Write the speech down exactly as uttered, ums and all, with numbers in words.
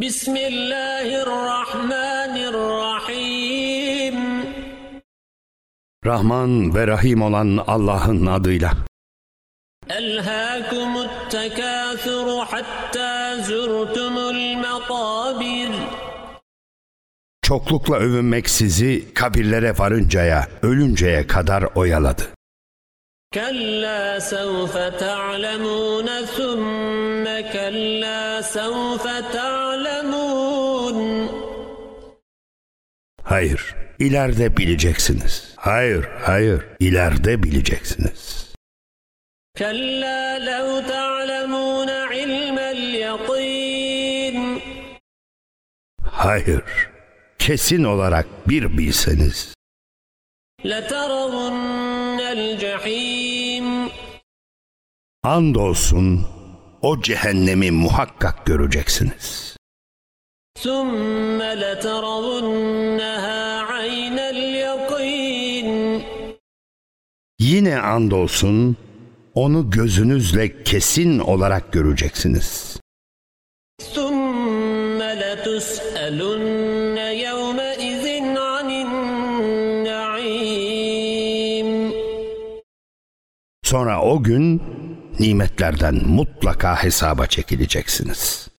Bismillahirrahmanirrahim. Rahman ve Rahim olan Allah'ın adıyla. Elhâkumut tekâthuru hattâ zurtumul makâbir. Çoklukla övünmek sizi kabirlere varıncaya, ölünceye kadar oyaladı. Kellâ sevfe ta'lemûne thumme kellâ sevfe ta'lemûn. Hayır, ileride bileceksiniz. Hayır, hayır, ileride bileceksiniz. Kellâ lev ta'lemûne ilmel yakîn. Hayır, kesin olarak bir bilseniz. Leteravunel cehîm. Andolsun o cehennemi muhakkak göreceksiniz. Sümme leteravunneha aynel yakîn. Yine andolsun onu gözünüzle kesin olarak göreceksiniz. Sümme letus'elunne yevmeizin anin naîm. Sonra o gün nimetlerden mutlaka hesaba çekileceksiniz.